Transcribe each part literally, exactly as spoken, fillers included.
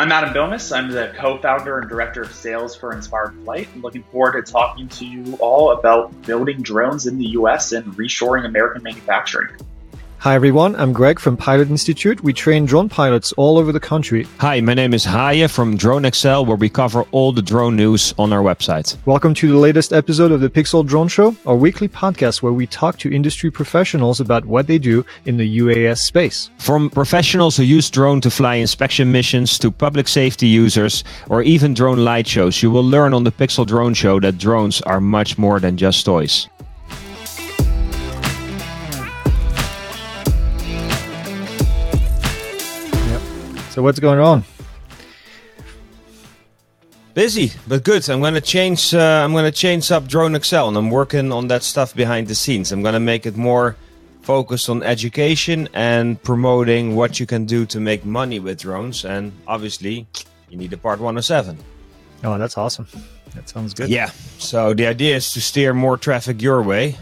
I'm Adam Domus. I'm the co-founder and director of sales for Inspired Flight. I'm looking forward to talking to you all about building drones in the U S and reshoring American manufacturing. Hi everyone, I'm Greg from Pilot Institute. We train drone pilots all over the country. Hi, my name is Haye from Drone Excel, where we cover all the drone news on our website. Welcome to the latest episode of the Pixel Drone Show, our weekly podcast where we talk to industry professionals about what they do in the U A S space. From professionals who use drone to fly inspection missions to public safety users or even drone light shows, you will learn on the Pixel Drone Show that drones are much more than just toys. So what's going on? Busy, but good. I'm gonna change. Uh, I'm gonna change up Drone Excel, and I'm working on that stuff behind the scenes. I'm gonna make it more focused on education and promoting what you can do to make money with drones. And obviously, you need a Part one oh seven. Oh, that's awesome. That sounds good. Yeah. So the idea is to steer more traffic your way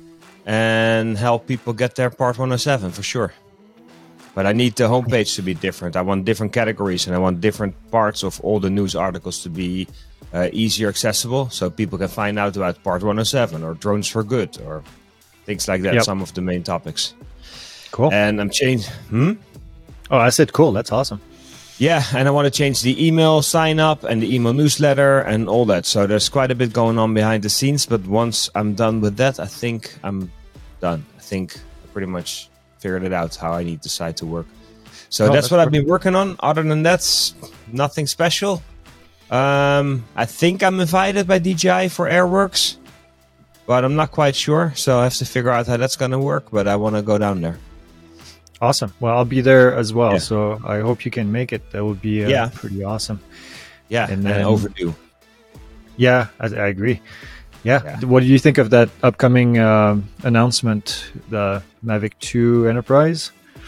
and help people get their Part one oh seven for sure. But I need the homepage to be different. I want different categories and I want different parts of all the news articles to be uh, easier accessible so people can find out about Part one oh seven or drones for good or things like that, yep. Some of the main topics. Cool. And I'm changing... Hmm? Oh, I said cool. That's awesome. Yeah, and I want to change the email sign up and the email newsletter and all that. So there's quite a bit going on behind the scenes. But once I'm done with that, I think I'm done. I think I pretty much... figured it out how I need the site to work. So oh, that's, that's what I've been working on. Other than that, nothing special. Um, I think I'm invited by D J I for Airworks, but I'm not quite sure. So I have to figure out how that's going to work, but I want to go down there. Awesome. Well, I'll be there as well. Yeah. So I hope you can make it. That would be uh, yeah. pretty awesome. Yeah, and, then, and overdue. Yeah, I, I agree. Yeah. yeah. What do you think of that upcoming uh, announcement, the Mavic two Enterprise?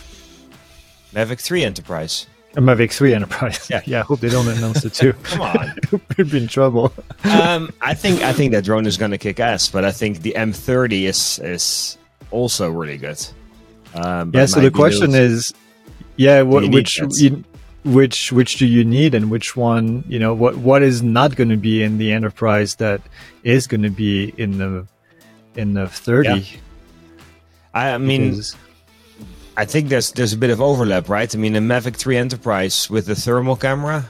Mavic three Enterprise. Uh, Mavic three Enterprise. Yeah, yeah. I hope they don't announce it too. Come on, we'd be in trouble. um, I think I think that drone is going to kick ass, but I think the M thirty is is also really good. Um, yeah. So the question is, yeah, what, which you, which which do you need, and which one? You know, what what is not going to be in the Enterprise that is going to be in the in the thirty? Yeah. I mean, because I think there's there's a bit of overlap, right? I mean, the Mavic three Enterprise with the thermal camera,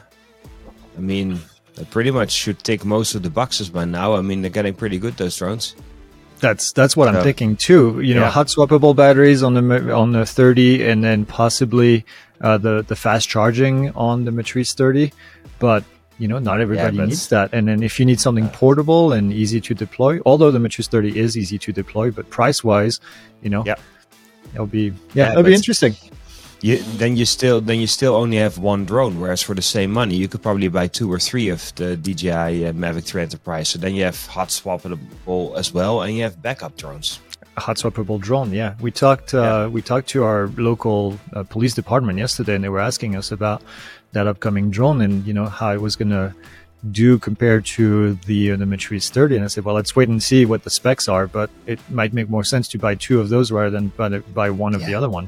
I mean, they pretty much should tick most of the boxes by now. I mean, they're getting pretty good, those drones. That's that's what so, I'm thinking too. You know, yeah. hot swappable batteries on the on the thirty, and then possibly uh, the the fast charging on the Matrice thirty. But you know, not everybody yeah, needs that. And then if you need something portable and easy to deploy, although the Matrice thirty is easy to deploy, but price wise, you know, yeah. it'll be yeah, yeah it'll be interesting. You, then you still then you still only have one drone, whereas for the same money you could probably buy two or three of the D J I uh, Mavic three Enterprise. So then you have hot swappable as well, and you have backup drones. A hot swappable drone, yeah. We talked uh, yeah. we talked to our local uh, police department yesterday, and they were asking us about that upcoming drone and you know how it was going to do compared to the uh, the Matrice thirty. And I said, well, let's wait and see what the specs are, but it might make more sense to buy two of those rather than buy, buy one of yeah. the other one.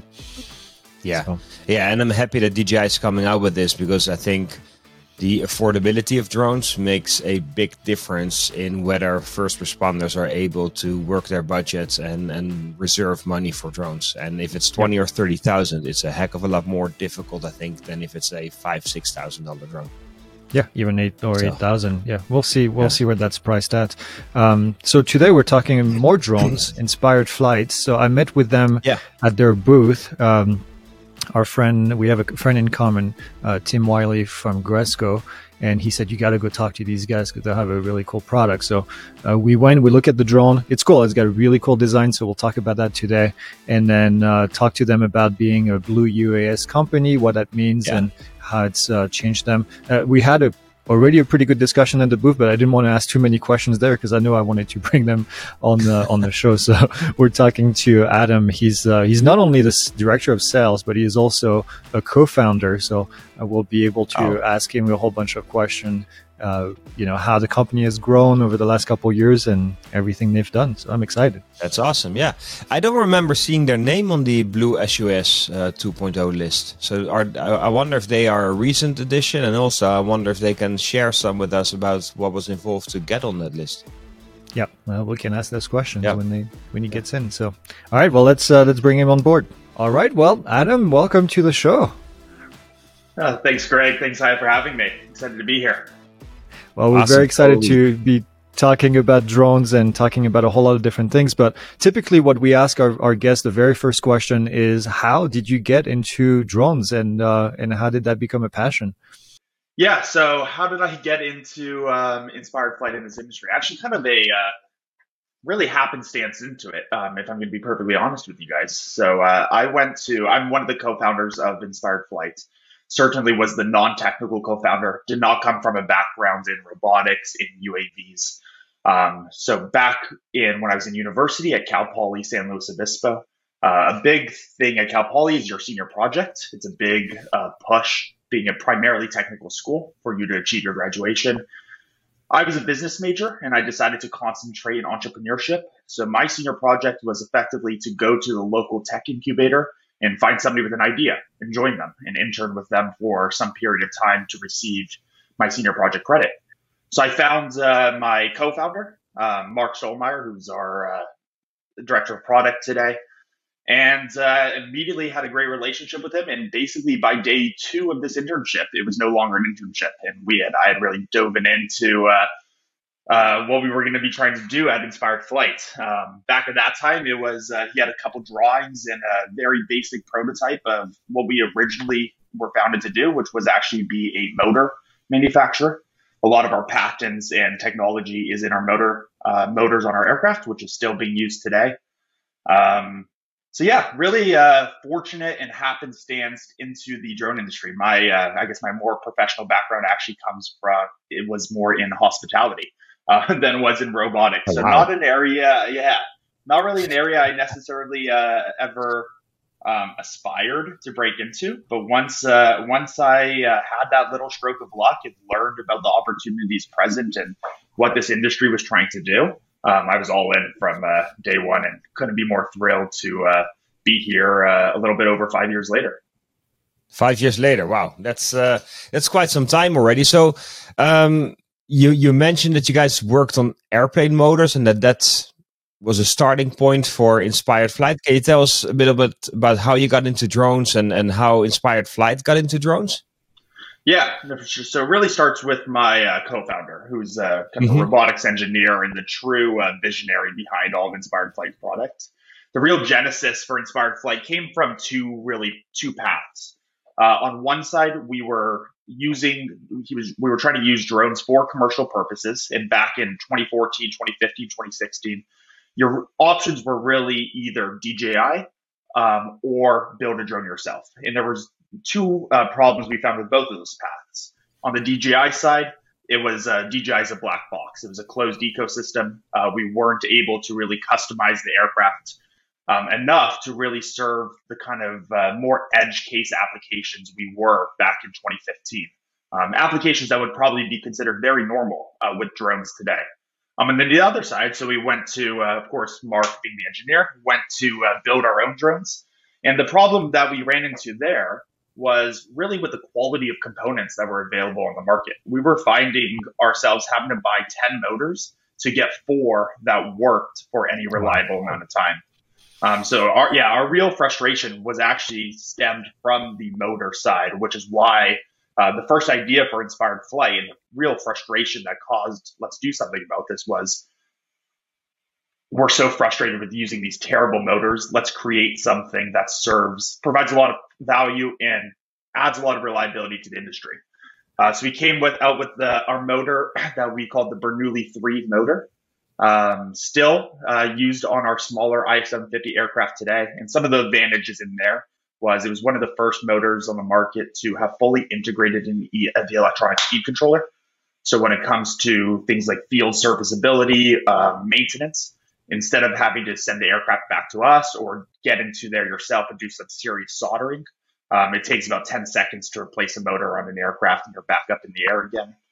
Yeah, so. yeah, and I'm happy that D J I is coming out with this because I think the affordability of drones makes a big difference in whether first responders are able to work their budgets and, and reserve money for drones. And if it's twenty or thirty thousand, it's a heck of a lot more difficult, I think, than if it's a five six thousand dollar drone. Yeah, even eight or so. eight thousand. Yeah, we'll see. We'll yeah. see where that's priced at. Um, so today we're talking more drones, Inspired Flights. So I met with them yeah. at their booth. Um, our friend, we have a friend in common, uh, Tim Wiley from Gresco, and he said, you got to go talk to these guys because they have a really cool product. So uh, we went, we look at the drone. It's cool. It's got a really cool design. So we'll talk about that today, and then uh, talk to them about being a Blue U A S company, what that means, yeah. and how it's uh, changed them. Uh, we had a already a pretty good discussion at the booth, but I didn't want to ask too many questions there because I know I wanted to bring them on the on the show. So we're talking to Adam. He's uh, he's not only the director of sales, but he is also a co-founder. So uh, we'll be able to oh. ask him a whole bunch of questions uh, you know, how the company has grown over the last couple of years and everything they've done. So I'm excited. That's awesome. Yeah, I don't remember seeing their name on the Blue S U S uh, two point oh list. So are, I wonder if they are a recent addition, and also I wonder if they can share some with us about what was involved to get on that list. Yeah, well, we can ask those questions yeah. when they when he gets in. So, all right, well, let's uh, let's bring him on board. All right, well, Adam, welcome to the show. Uh, thanks, Greg. Thanks, Hi, for having me. Excited to be here. Well, we're Awesome. very excited Totally. to be talking about drones and talking about a whole lot of different things. But typically what we ask our, our guests, the very first question is, how did you get into drones, and uh, and how did that become a passion? Yeah, so how did I get into um, Inspired Flight in this industry? Actually, kind of a uh, really happenstance into it, um, if I'm going to be perfectly honest with you guys. So uh, I went to, I'm one of the co-founders of Inspired Flight. Certainly was the non-technical co-founder, did not come from a background in robotics, in U A Vs. Um, so back in when I was in university at Cal Poly San Luis Obispo, uh, a big thing at Cal Poly is your senior project. It's a big uh, push, being a primarily technical school, for you to achieve your graduation. I was a business major and I decided to concentrate in entrepreneurship. So my senior project was effectively to go to the local tech incubator and find somebody with an idea and join them and intern with them for some period of time to receive my senior project credit. So I found uh, my co-founder, uh, Mark Stolmeyer, who's our uh, director of product today, and uh, immediately had a great relationship with him. And basically by day two of this internship, it was no longer an internship. And we had, I had really dove into uh, Uh, what we were going to be trying to do at Inspired Flight. Um, back at that time, it was uh, he had a couple drawings and a very basic prototype of what we originally were founded to do, which was actually be a motor manufacturer. A lot of our patents and technology is in our motor uh, motors on our aircraft, which is still being used today. Um, so yeah, really uh, fortunate and happenstance into the drone industry. My, uh, I guess my more professional background actually comes from, it was more in hospitality. Uh, than was in robotics. Oh, so wow. not an area, yeah, not really an area I necessarily uh, ever um, aspired to break into. But once uh, once I uh, had that little stroke of luck and learned about the opportunities present and what this industry was trying to do, um, I was all in from uh, day one and couldn't be more thrilled to uh, be here uh, a little bit over five years later. Five years later, wow, that's uh, that's quite some time already. So. Um, You you mentioned that you guys worked on airplane motors and that that was a starting point for Inspired Flight. Can you tell us a bit about, about how you got into drones and, and how Inspired Flight got into drones? Yeah, so it really starts with my uh, co-founder, who's uh, kind of Mhm. a robotics engineer and the true uh, visionary behind all of Inspired Flight's products. The real genesis for Inspired Flight came from two really two paths. Uh, on one side, we were using he was we were trying to use drones for commercial purposes, and back in twenty fourteen, twenty fifteen, twenty sixteen, your options were really either D J I um, or build a drone yourself. And there was two uh, problems we found with both of those paths. On the D J I side, it was uh, D J I is a black box. It was a closed ecosystem. Uh, we weren't able to really customize the aircraft Um, enough to really serve the kind of uh, more edge case applications we were back in twenty fifteen. Um, applications that would probably be considered very normal uh, with drones today. Um, and then the other side, so we went to, uh, of course, Mark being the engineer, went to uh, build our own drones. And the problem that we ran into there was really with the quality of components that were available on the market. We were finding ourselves having to buy ten motors to get four that worked for any reliable amount of time. Um, so our, yeah, our real frustration was actually stemmed from the motor side, which is why uh, the first idea for Inspired Flight and the real frustration that caused let's do something about this was we're so frustrated with using these terrible motors. Let's create something that serves, provides a lot of value and adds a lot of reliability to the industry. Uh, so we came with out with the, our motor that we called the Bernoulli three motor. Um, still uh, used on our smaller I F seven fifty aircraft today. And some of the advantages in there was it was one of the first motors on the market to have fully integrated in the, uh, the electronic speed controller. So when it comes to things like field serviceability, uh, maintenance, instead of having to send the aircraft back to us or get into there yourself and do some serious soldering, um, it takes about ten seconds to replace a motor on an aircraft and you're back up in the air again.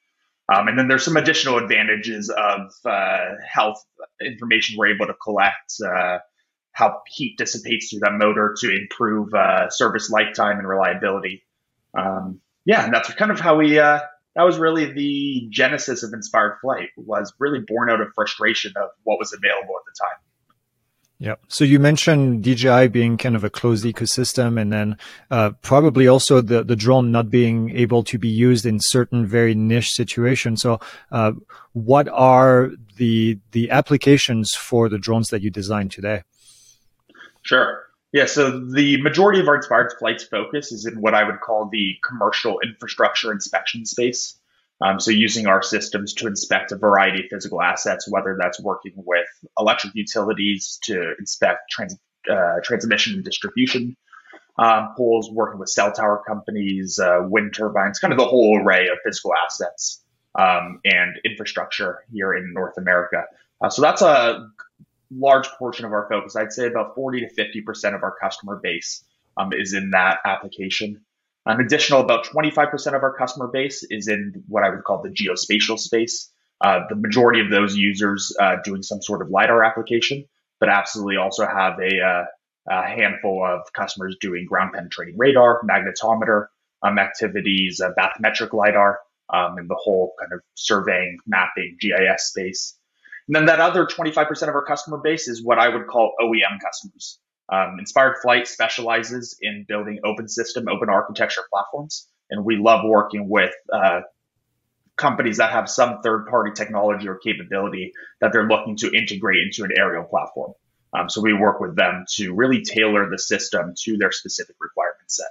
Um, and then there's some additional advantages of uh, health information we're able to collect, uh, how heat dissipates through that motor to improve uh, service lifetime and reliability. Um, yeah, and that's kind of how we, uh, that was really the genesis of Inspired Flight, was really born out of frustration of what was available at the time. Yeah. So you mentioned D J I being kind of a closed ecosystem, and then uh, probably also the, the drone not being able to be used in certain very niche situations. So uh, what are the the applications for the drones that you design today? Sure. Yeah, so the majority of our Inspired Flight's focus is in what I would call the commercial infrastructure inspection space. Um, so using our systems to inspect a variety of physical assets, whether that's working with electric utilities to inspect trans, uh, transmission and distribution um, poles, working with cell tower companies, uh, wind turbines, kind of the whole array of physical assets um, and infrastructure here in North America. Uh, so that's a large portion of our focus. I'd say about forty to fifty percent of our customer base um, is in that application. An additional about twenty-five percent of our customer base is in what I would call the geospatial space. Uh, the majority of those users uh, doing some sort of LiDAR application, but absolutely also have a, uh, a handful of customers doing ground penetrating radar, magnetometer um, activities, uh, bathymetric LiDAR, um, and the whole kind of surveying, mapping, G I S space. And then that other twenty-five percent of our customer base is what I would call O E M customers. Um, Inspired Flight specializes in building open system, open architecture platforms, and we love working with uh, companies that have some third-party technology or capability that they're looking to integrate into an aerial platform. Um, so we work with them to really tailor the system to their specific requirement set.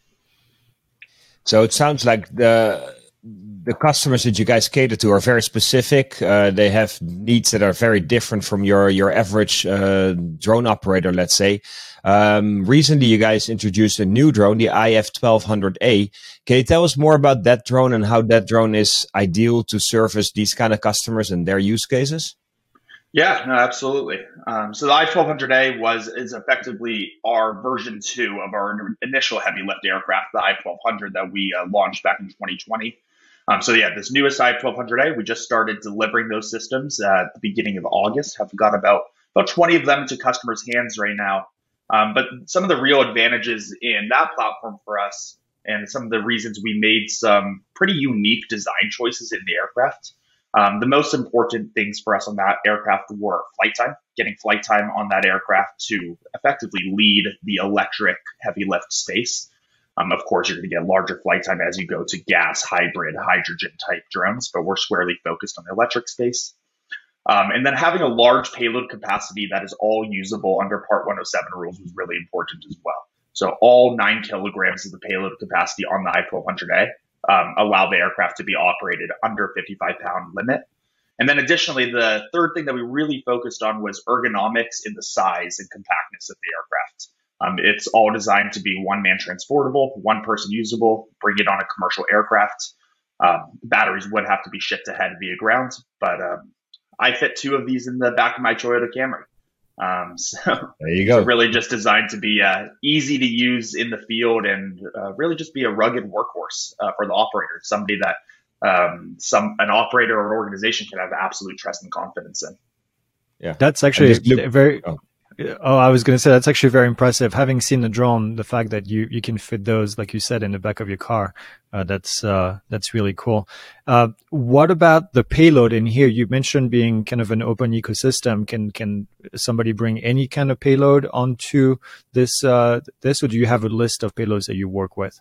So it sounds like the the customers that you guys cater to are very specific. Uh, they have needs that are very different from your your average uh, drone operator, let's say. Um, recently, you guys introduced a new drone, the I F twelve hundred A. Can you tell us more about that drone and how that drone is ideal to service these kind of customers and their use cases? Yeah, no, absolutely. Um, so the I twelve hundred A was is effectively our version two of our initial heavy lift aircraft, the I twelve hundred that we uh, launched back in twenty twenty. Um, so yeah, this newest I twelve hundred A, we just started delivering those systems uh, at the beginning of August. Have got about about twenty of them into customers' hands right now. Um, but some of the real advantages in that platform for us, and some of the reasons we made some pretty unique design choices in the aircraft. Um, the most important things for us on that aircraft were flight time, getting flight time on that aircraft to effectively lead the electric heavy lift space. Um, of course, you're going to get larger flight time as you go to gas, hybrid, hydrogen type drones, but we're squarely focused on the electric space. Um, and then having a large payload capacity that is all usable under Part one oh seven rules was really important as well. So all nine kilograms of the payload capacity on the I twelve hundred A um, allow the aircraft to be operated under fifty-five pound limit. And then additionally, the third thing that we really focused on was ergonomics in the size and compactness of the aircraft. Um, it's all designed to be one-man transportable, one-person usable, bring it on a commercial aircraft. Um, batteries would have to be shipped ahead via ground, but um, I fit two of these in the back of my Toyota Camry. Um, so there you go. It's really just designed to be uh, easy to use in the field and uh, really just be a rugged workhorse uh, for the operator, somebody that um, some an operator or an organization can have absolute trust and confidence in. Yeah, that's actually look, very. Oh. Oh, I was going to say that's actually very impressive. Having seen the drone, the fact that you, you can fit those, like you said, in the back of your car, uh, that's uh, that's really cool. Uh, what about the payload in here? You mentioned being kind of an open ecosystem. Can can somebody bring any kind of payload onto this uh, this, or do you have a list of payloads that you work with?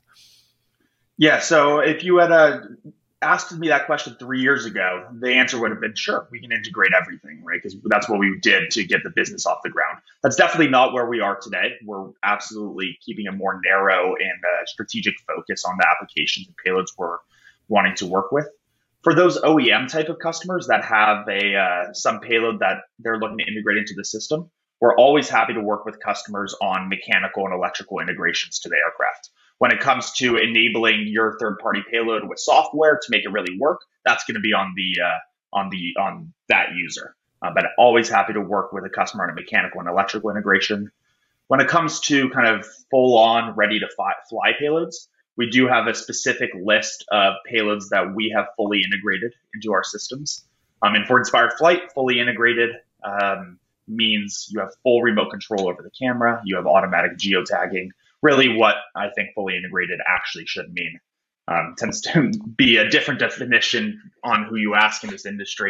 Yeah. So if you had a asked me that question three years ago, the answer would have been, sure, we can integrate everything, right? Because that's what we did to get the business off the ground. That's definitely not where we are today. We're absolutely keeping a more narrow and uh, strategic focus on the applications and payloads we're wanting to work with. For those O E M type of customers that have a uh, some payload that they're looking to integrate into the system, we're always happy to work with customers on mechanical and electrical integrations to the aircraft. When it comes to enabling your third-party payload with software to make it really work, that's going to be on the uh, on the on that user. Uh, but always happy to work with a customer on a mechanical and electrical integration. When it comes to kind of full-on, ready-to-fly fly payloads, we do have a specific list of payloads that we have fully integrated into our systems. Um, and for Inspired Flight, fully integrated um, means you have full remote control over the camera, you have automatic geotagging, really what I think fully integrated actually should mean. Um, tends to be a different definition on who you ask in this industry.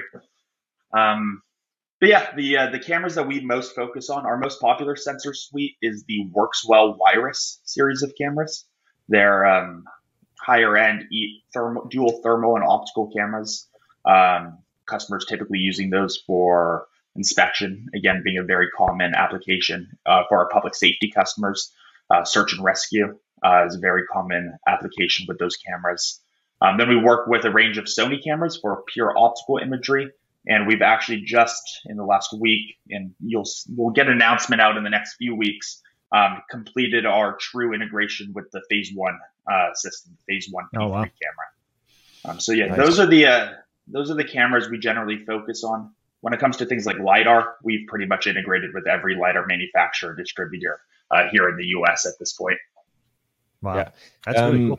Um, but yeah, the uh, the cameras that we most focus on, our most popular sensor suite is the Workswell Wirus series of cameras. They're um, higher end e- thermal, dual thermal and optical cameras. Um, customers typically using those for inspection, again, being a very common application uh, for our public safety customers. Uh, search and rescue uh, is a very common application with those cameras. Um, then we work with a range of Sony cameras for pure optical imagery. And we've actually just in the last week, and you'll we'll get an announcement out in the next few weeks, um, completed our true integration with the Phase One uh, system, Phase One P three Oh, wow. camera. Um, so yeah, Nice. those are the uh, those are the cameras we generally focus on. When it comes to things like LiDAR, we've pretty much integrated with every LiDAR manufacturer distributor uh, here in the U S at this point. Wow, Yeah. that's really Um, cool.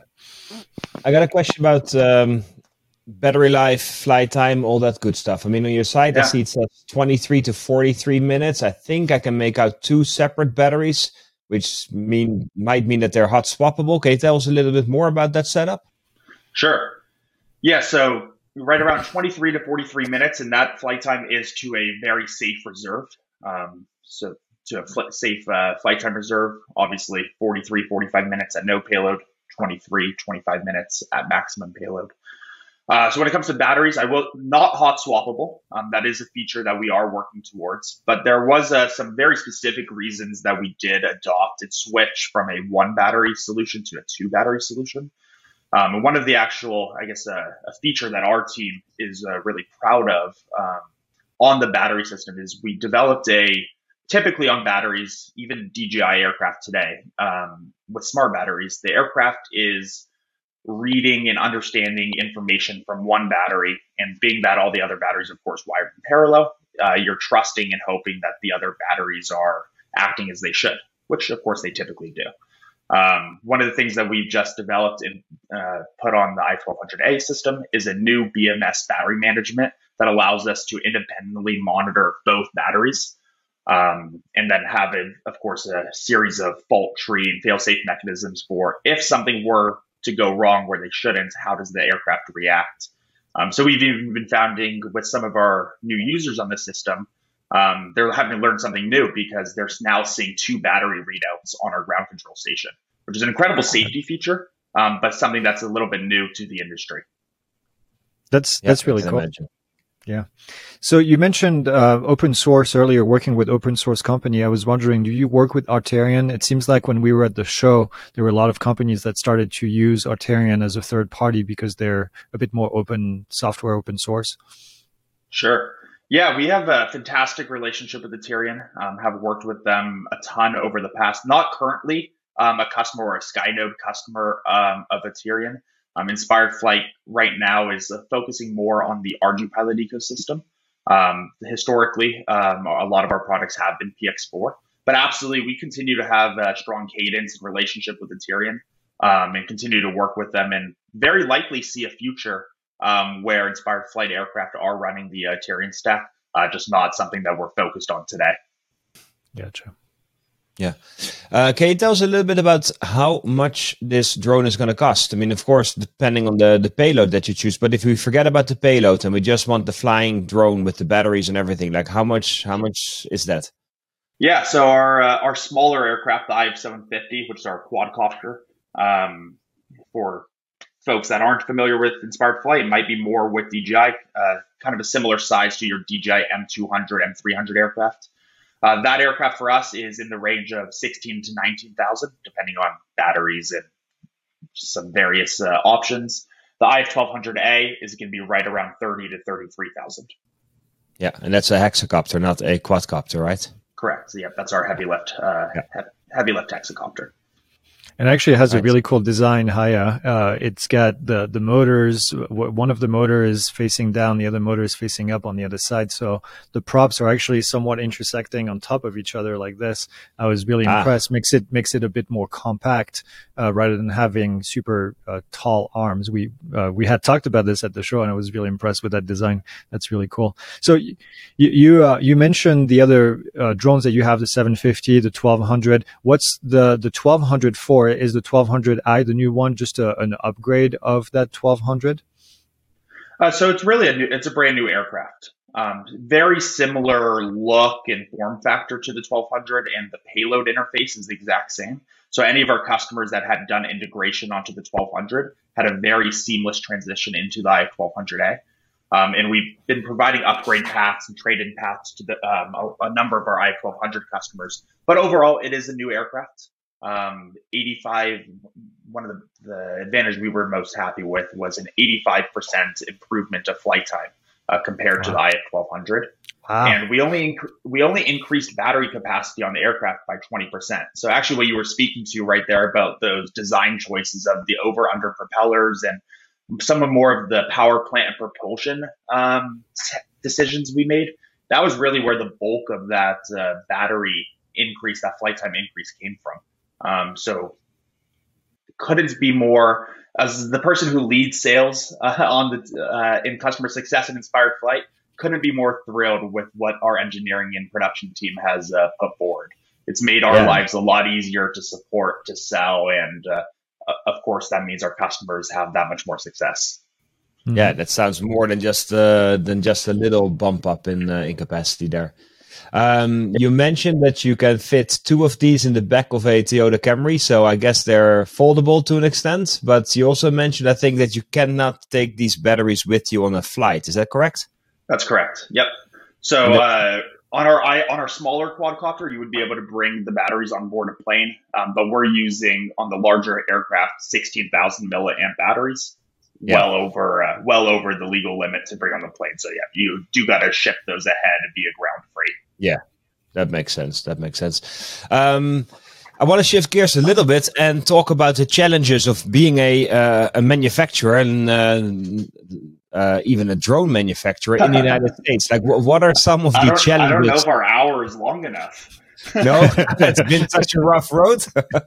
I got a question about um, battery life, flight time, all that good stuff. I mean, on your site, I Yeah. see it says twenty-three to forty-three minutes. I think I can make out two separate batteries, which mean might mean that they're hot swappable. Can you tell us a little bit more about that setup? Sure. Yeah, so right around twenty-three to forty-three minutes, and that flight time is to a very safe reserve. Um, so to a fl- safe uh, flight time reserve, obviously forty-three, forty-five minutes at no payload, twenty-three, twenty-five minutes at maximum payload. Uh, so when it comes to batteries, I will not hot swappable. Um, that is a feature that we are working towards, but there was uh, some very specific reasons that we did adopt and switch from a one battery solution to a two battery solution. Um, and one of the actual, I guess, uh, a feature that our team is uh, really proud of um, on the battery system is we developed a, typically on batteries, even D J I aircraft today, um, with smart batteries, the aircraft is reading and understanding information from one battery, and being that all the other batteries, of course, wired in parallel, uh, you're trusting and hoping that the other batteries are acting as they should, which of course they typically do. Um, one of the things that we've just developed and uh, put on the I twelve hundred A system is a new B M S battery management that allows us to independently monitor both batteries, um, and then have, a, of course, a series of fault tree and fail-safe mechanisms for if something were to go wrong where they shouldn't, how does the aircraft react? Um, so we've even been finding with some of our new users on the system, um, they're having to learn something new because they're now seeing two battery readouts on our ground control station, which is an incredible safety feature, um, but something that's a little bit new to the industry. That's Yeah, that's I really can cool. imagine. Yeah. So you mentioned uh, open source earlier, working with open source company. I was wondering, do you work with Arterion? It seems like when we were at the show, there were a lot of companies that started to use Arterion as a third party because they're a bit more open software, open source. Sure. Yeah, we have a fantastic relationship with Arterion. Um, have worked with them a ton over the past, not currently um, a customer or a Skynode customer um, of Arterion. Um, Inspired Flight right now is uh, focusing more on the ArduPilot ecosystem. Um, historically, um, a lot of our products have been P X four, but absolutely we continue to have a strong cadence and relationship with Arterion, um, and continue to work with them, and very likely see a future um, where Inspired Flight aircraft are running the Arterion stack, uh, just not something that we're focused on today. Gotcha. Yeah. Uh, can you tell us a little bit about how much this drone is going to cost? I mean, of course, depending on the, the payload that you choose, but if we forget about the payload and we just want the flying drone with the batteries and everything, like how much, how much is that? Yeah, so our uh, our smaller aircraft, the I F seven fifty, which is our quadcopter, um, for folks that aren't familiar with Inspired Flight, it might be more with D J I, uh, kind of a similar size to your D J I M two hundred, M three hundred aircraft. Uh, that aircraft for us is in the range of sixteen to nineteen thousand, depending on batteries and some various uh, options. The I F twelve hundred A is going to be right around thirty to thirty-three thousand. Yeah, and that's a hexacopter, not a quadcopter, right? Correct. So, yeah, that's our heavy lift, uh, Yeah. he- heavy lift hexacopter. And actually, it has Nice. a really cool design, Haya. Uh, it's got the, the motors. One of the motor is facing down, the other motor is facing up on the other side. So the props are actually somewhat intersecting on top of each other like this. I was really Ah. impressed. Makes it makes it a bit more compact uh, rather than having super uh, tall arms. We uh, we had talked about this at the show, and I was really impressed with that design. That's really cool. So you you uh, you mentioned the other uh, drones that you have, the seven fifty, the twelve hundred. What's the the twelve hundred for? Is the twelve hundred i the new one, just a, an upgrade of that twelve hundred? Uh, so it's really a new, it's a brand new aircraft. Um, very similar look and form factor to the twelve hundred, and the payload interface is the exact same. So any of our customers that had done integration onto the twelve hundred had a very seamless transition into the I twelve hundred A. Um, and we've been providing upgrade paths and trade-in paths to the, um, a, a number of our I twelve hundred customers. But overall, it is a new aircraft. Um, eighty-five, one of the, the advantages we were most happy with was an eighty-five percent improvement of flight time uh, compared wow. to the I twelve hundred. Wow. And we only inc- we only increased battery capacity on the aircraft by twenty percent. So actually what you were speaking to right there about those design choices of the over-under propellers and some of more of the power plant and propulsion um, decisions we made, that was really where the bulk of that uh, battery increase, that flight time increase came from. Um, so couldn't be more, as the person who leads sales uh, on the uh, in customer success at Inspired Flight, couldn't be more thrilled with what our engineering and production team has uh, put forward. It's made our yeah. lives a lot easier to support, to sell, and uh, of course that means our customers have that much more success. Yeah, that sounds more than just uh, than just a little bump up in uh, in capacity there. Um, you mentioned that you can fit two of these in the back of a Toyota Camry, so I guess they're foldable to an extent. But you also mentioned, I think, that you cannot take these batteries with you on a flight. Is that correct? That's correct. Yep. So uh, on our on our smaller quadcopter, you would be able to bring the batteries on board a plane, um, but we're using on the larger aircraft sixteen thousand milliamp batteries. Yeah. Well over, uh, well over the legal limit to bring on the plane. So yeah, you do got to ship those ahead via ground freight. Yeah, that makes sense. That makes sense. Um, I want to shift gears a little bit and talk about the challenges of being a uh, a manufacturer and uh, uh, even a drone manufacturer in the United States. Like, w- what are some of the challenges? I don't know if our hour is long enough. No, it's been such a rough road.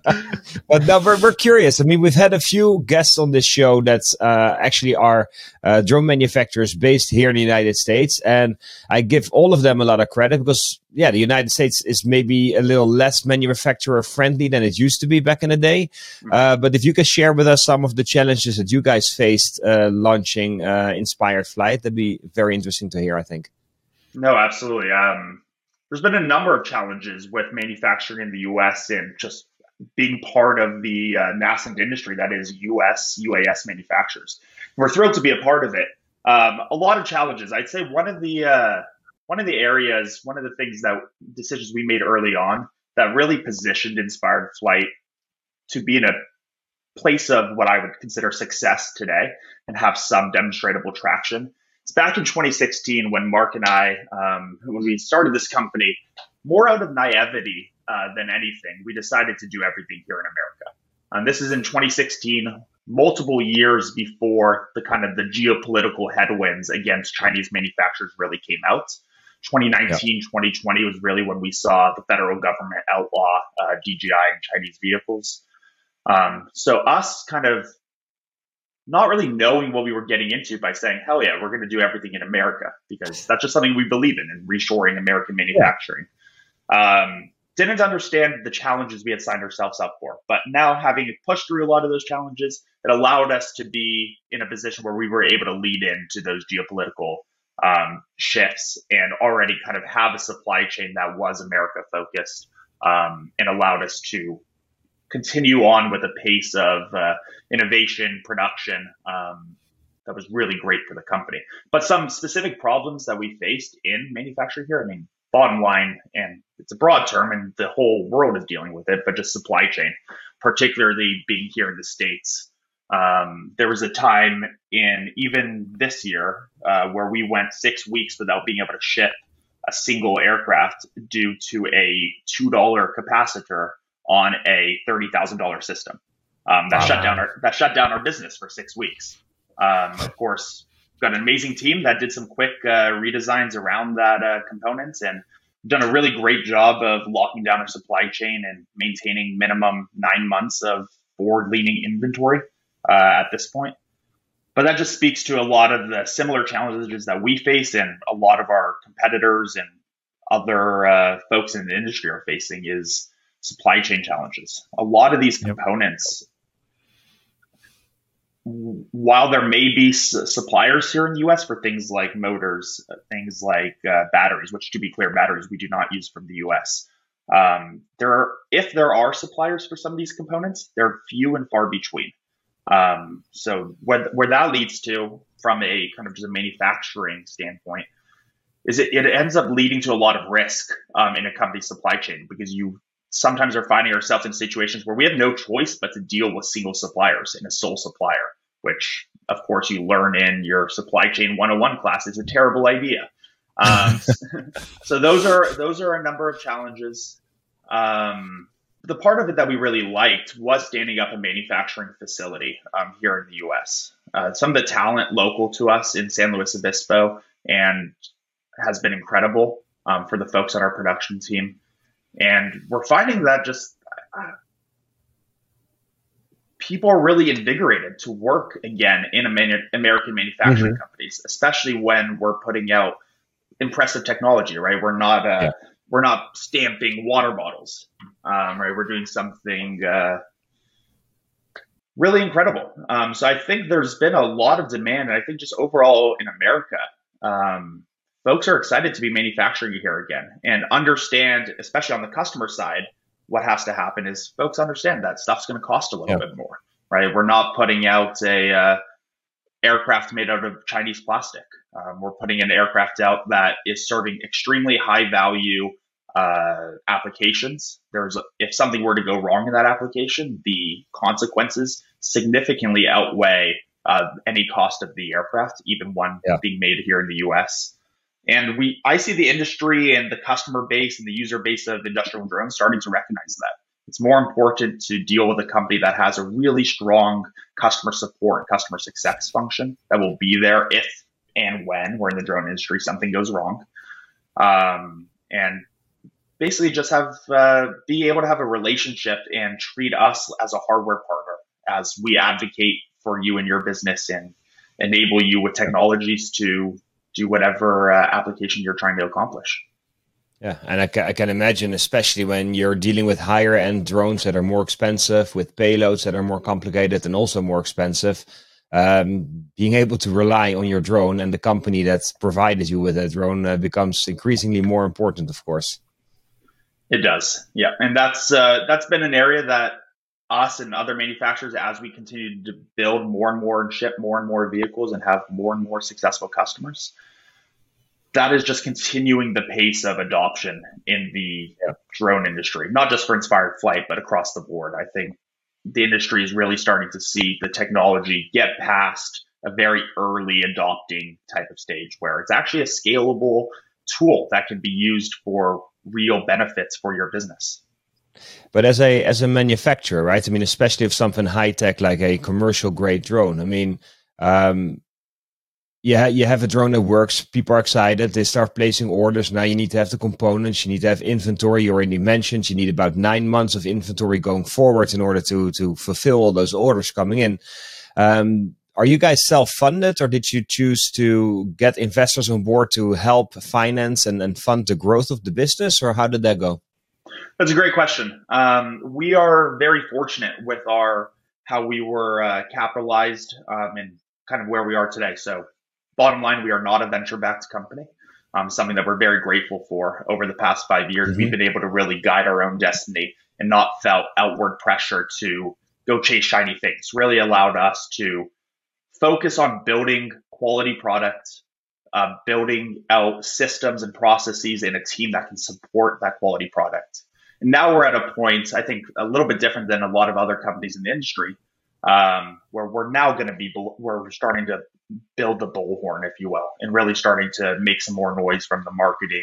But now we're, we're curious. I mean, we've had a few guests on this show that uh, actually are uh, drone manufacturers based here in the United States. And I give all of them a lot of credit because, yeah, the United States is maybe a little less manufacturer friendly than it used to be back in the day. Uh, but if you can share with us some of the challenges that you guys faced uh, launching uh, Inspired Flight, that'd be very interesting to hear, I think. No, absolutely. Um, There's been a number of challenges with manufacturing in the U S and just being part of the uh, nascent industry that is U S, U A S manufacturers. We're thrilled to be a part of it. Um, a lot of challenges. I'd say one of the uh, one of the areas, one of the things that decisions we made early on that really positioned Inspired Flight to be in a place of what I would consider success today and have some demonstrable traction. It's back in twenty sixteen when Mark and I, um, when we started this company, more out of naivety uh, than anything, we decided to do everything here in America. And this is in twenty sixteen, multiple years before the kind of the geopolitical headwinds against Chinese manufacturers really came out. twenty nineteen, yeah. twenty twenty was really when we saw the federal government outlaw uh, D J I and Chinese vehicles. Um, so us kind of not really knowing what we were getting into by saying, hell yeah, we're going to do everything in America because that's just something we believe in and reshoring American manufacturing. Yeah. Um, didn't understand the challenges we had signed ourselves up for. But now having pushed through a lot of those challenges, it allowed us to be in a position where we were able to lead into those geopolitical um, shifts and already kind of have a supply chain that was America focused um, and allowed us to continue on with a pace of uh, innovation, production um, that was really great for the company. But some specific problems that we faced in manufacturing here, I mean, bottom line, and it's a broad term and the whole world is dealing with it, but just supply chain, particularly being here in the States. Um, there was a time in even this year uh, where we went six weeks without being able to ship a single aircraft due to a two dollar capacitor on a thirty thousand dollars system. Um, that wow. shut down our that shut down our business for six weeks. Um, of course, got an amazing team that did some quick uh, redesigns around that uh, component and done a really great job of locking down our supply chain and maintaining minimum nine months of forward-leaning inventory uh, at this point. But that just speaks to a lot of the similar challenges that we face and a lot of our competitors and other uh, folks in the industry are facing is supply chain challenges. A lot of these components, yep. while there may be s- suppliers here in the U S for things like motors, things like uh, batteries, which to be clear, batteries we do not use from the U S. Um, there are, if there are suppliers for some of these components, they're few and far between. Um, so what, where that leads to from a kind of just a manufacturing standpoint is it, it ends up leading to a lot of risk um, in a company's supply chain, because you sometimes are finding ourselves in situations where we have no choice but to deal with single suppliers and a sole supplier, which of course you learn in your supply chain one oh one class is a terrible idea. Um, so those are, those are a number of challenges. Um, the part of it that we really liked was standing up a manufacturing facility um, here in the U S. Uh, some of the talent local to us in San Luis Obispo and has been incredible um, for the folks on our production team. And we're finding that just uh, people are really invigorated to work again in Amer- American manufacturing mm-hmm. companies, especially when we're putting out impressive technology, right? We're not, uh, yeah. we're not stamping water bottles, um, right? We're doing something uh, really incredible. Um, so I think there's been a lot of demand, and I think just overall in America, um, folks are excited to be manufacturing here again and understand, especially on the customer side, what has to happen is folks understand that stuff's going to cost a little yeah. bit more, right? We're not putting out a uh, aircraft made out of Chinese plastic. Um, we're putting an aircraft out that is serving extremely high value uh, applications. There's a, if something were to go wrong in that application, the consequences significantly outweigh uh, any cost of the aircraft, even one yeah. being made here in the U S. And we, I see the industry and the customer base and the user base of industrial drones starting to recognize that. It's more important to deal with a company that has a really strong customer support and customer success function that will be there if and when we're in the drone industry, something goes wrong. Um, and basically just have, uh, be able to have a relationship and treat us as a hardware partner as we advocate for you and your business and enable you with technologies to do whatever uh, application you're trying to accomplish. Yeah, and I, ca- I can imagine, especially when you're dealing with higher end drones that are more expensive, with payloads that are more complicated and also more expensive, um, being able to rely on your drone and the company that's provided you with that drone uh, becomes increasingly more important, of course. It does, yeah, and that's uh, that's been an area that us and other manufacturers, as we continue to build more and more and ship more and more vehicles and have more and more successful customers, that is just continuing the pace of adoption in the yeah. drone industry, not just for Inspired Flight, but across the board. I think the industry is really starting to see the technology get past a very early adopting type of stage where it's actually a scalable tool that can be used for real benefits for your business. But as a as a manufacturer, right? I mean, especially if something high tech like a commercial grade drone. I mean, um, yeah, you have a drone that works. People are excited. They start placing orders. Now you need to have the components. You need to have inventory. You already mentioned you need about nine months of inventory going forward in order to to fulfill all those orders coming in. Um, are you guys self-funded, or did you choose to get investors on board to help finance and, and fund the growth of the business, or how did that go? That's a great question. Um, we are very fortunate with our how we were uh, capitalized um, and kind of where we are today. So bottom line, we are not a venture-backed company, um, something that we're very grateful for. Over the past five years, mm-hmm. we've been able to really guide our own destiny and not felt outward pressure to go chase shiny things. Really allowed us to focus on building quality products, uh, building out systems and processes and a team that can support that quality product. And now we're at a point, I think, a little bit different than a lot of other companies in the industry, um, where we're now going to be, where we're starting to build the bullhorn, if you will, and really starting to make some more noise from the marketing,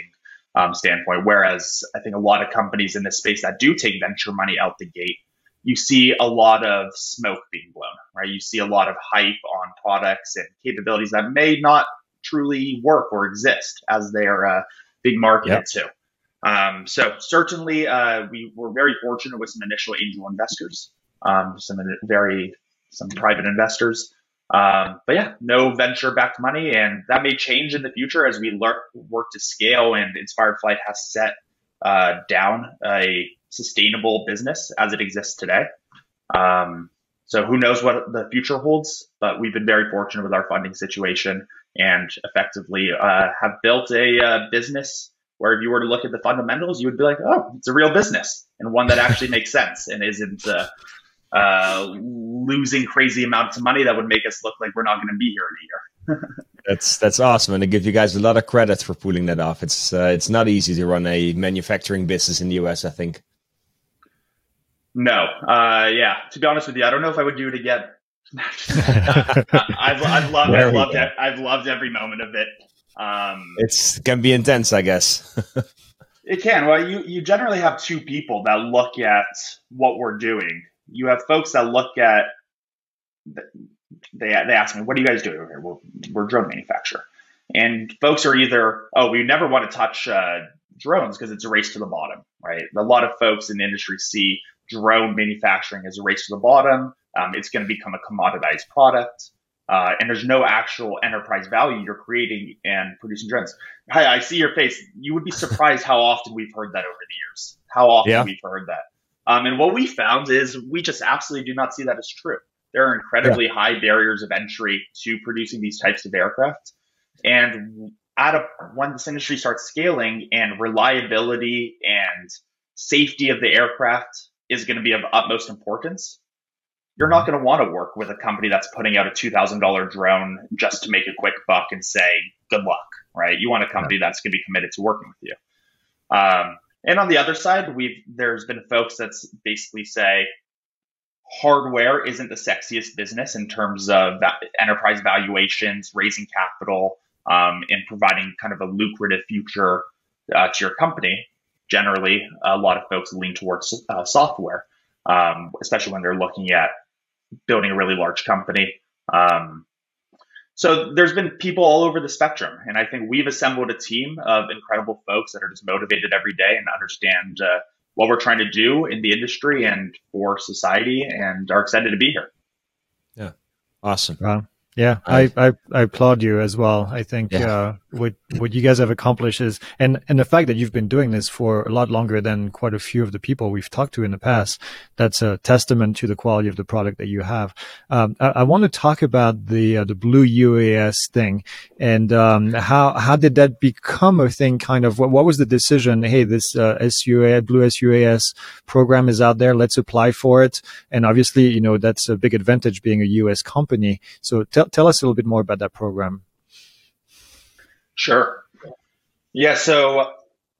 um, standpoint. Whereas I think a lot of companies in this space that do take venture money out the gate, you see a lot of smoke being blown, right? You see a lot of hype on products and capabilities that may not truly work or exist as they are uh, being marketed yep. to. Um, so certainly uh, we were very fortunate with some initial angel investors, um, some very some private investors. Um, but yeah, no venture-backed money, and that may change in the future as we learn, work to scale. And Inspired Flight has set uh, down a sustainable business as it exists today. Um, so who knows what the future holds? But we've been very fortunate with our funding situation, and effectively uh, have built a uh, business where if you were to look at the fundamentals, you would be like, oh, it's a real business, and one that actually makes sense and isn't uh, uh, losing crazy amounts of money that would make us look like we're not going to be here in a year. That's that's awesome, and I give you guys a lot of credit for pulling that off. It's uh, it's not easy to run a manufacturing business in the U S, I think. No, uh, yeah. To be honest with you, I don't know if I would do it again. I've, I've loved, I've loved, it. I've loved every moment of it. Um, it's can be intense, I guess. It can. Well, you you generally have two people that look at what we're doing. You have folks that look at, they they ask me, what are you guys doing over here? Well, we're a drone manufacturer. And folks are either, oh, we never want to touch uh, drones because it's a race to the bottom, right? A lot of folks in the industry see drone manufacturing as a race to the bottom. Um, it's going to become a commoditized product. Uh, and there's no actual enterprise value you're creating and producing drones. Hi, I see your face. You would be surprised how often we've heard that over the years, how often yeah. we've heard that. Um, and what we found is we just absolutely do not see that as true. There are incredibly yeah. high barriers of entry to producing these types of aircraft. And at a, when this industry starts scaling and reliability and safety of the aircraft is going to be of utmost importance, you're not going to want to work with a company that's putting out a two thousand dollars drone just to make a quick buck and say, good luck, right? You want a company that's going to be committed to working with you. Um, and on the other side, we've there's been folks that's basically say hardware isn't the sexiest business in terms of that enterprise valuations, raising capital, um, and providing kind of a lucrative future uh, to your company. Generally, a lot of folks lean towards uh, software, um, especially when they're looking at building a really large company. Um, so there's been people all over the spectrum. And I think we've assembled a team of incredible folks that are just motivated every day and understand uh, what we're trying to do in the industry and for society, and are excited to be here. Yeah. Awesome. Wow. Yeah, I, I, I applaud you as well. I think yeah. uh, what what you guys have accomplished is, and, and the fact that you've been doing this for a lot longer than quite a few of the people we've talked to in the past, that's a testament to the quality of the product that you have. Um, I, I want to talk about the uh, the Blue U A S thing, and um, how how did that become a thing? Kind of what, what was the decision? Hey, this uh, S U A Blue S U A S program is out there. Let's apply for it. And obviously, you know, that's a big advantage being a U S company. So tell Tell us a little bit more about that program. Sure. Yeah, so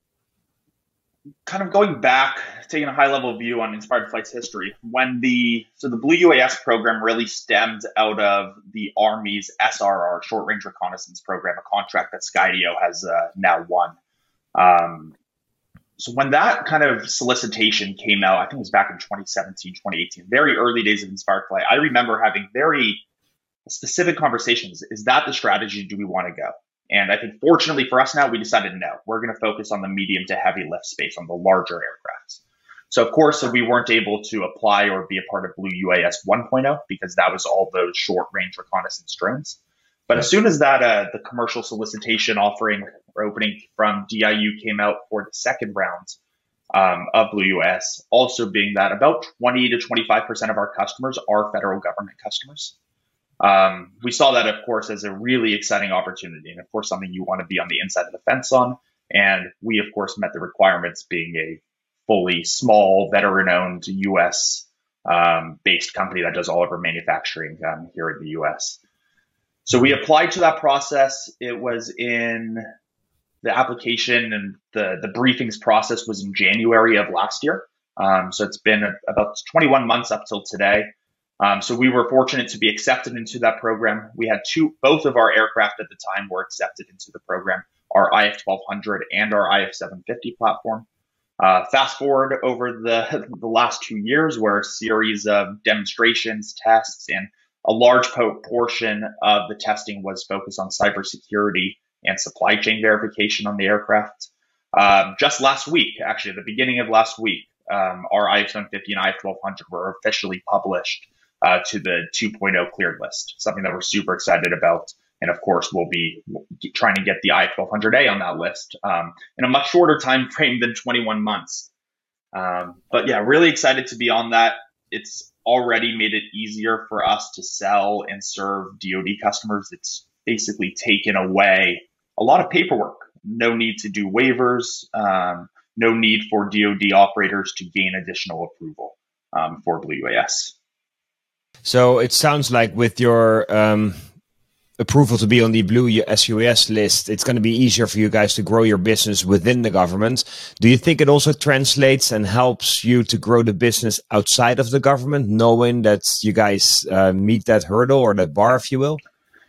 kind of going back, taking a high-level view on Inspired Flight's history, when the so the Blue U A S program really stemmed out of the Army's S R R, Short Range Reconnaissance Program, a contract that Skydio has uh, now won. Um, so when that kind of solicitation came out, I think it was back in twenty seventeen, twenty eighteen, very early days of Inspired Flight, I remember having very specific conversations. Is that the strategy? Do we want to go? And I think fortunately for us now, we decided no, we're going to focus on the medium to heavy lift space, on the larger aircrafts. So of course, we weren't able to apply or be a part of Blue U A S one point oh because that was all those short range reconnaissance drones. But as soon as that, uh, the commercial solicitation offering or opening from D I U came out for the second round um, of Blue U A S, also being that about twenty to twenty-five percent of our customers are federal government customers. Um, we saw that, of course, as a really exciting opportunity, and of course, something you want to be on the inside of the fence on. And we, of course, met the requirements, being a fully small, veteran-owned U S um, based company that does all of our manufacturing um, here in the U S. So we applied to that process. It was in the application, and the the briefings process was in January of last year. Um, so it's been about twenty-one months up till today. Um, so we were fortunate to be accepted into that program. We had two, both of our aircraft at the time were accepted into the program. our I F twelve hundred and our I F seven fifty platform. Uh, fast forward over the, the last two years, where a series of demonstrations, tests, and a large po- portion of the testing was focused on cybersecurity and supply chain verification on the aircraft. Um, just last week, actually, at the beginning of last week, um, our I F seven fifty and I F twelve hundred were officially published uh, to the two point oh cleared list, something that we're super excited about. And of course, we'll be trying to get the I F twelve hundred A on that list um, in a much shorter time frame than twenty-one months. Um, but yeah, really excited to be on that. It's already made it easier for us to sell and serve D O D customers. It's basically taken away a lot of paperwork. No need to do waivers. Um, no need for D O D operators to gain additional approval um, for Blue U A S. So it sounds like with your um, approval to be on the Blue S U A S list, it's going to be easier for you guys to grow your business within the government. Do you think it also translates and helps you to grow the business outside of the government, knowing that you guys uh, meet that hurdle or that bar, if you will?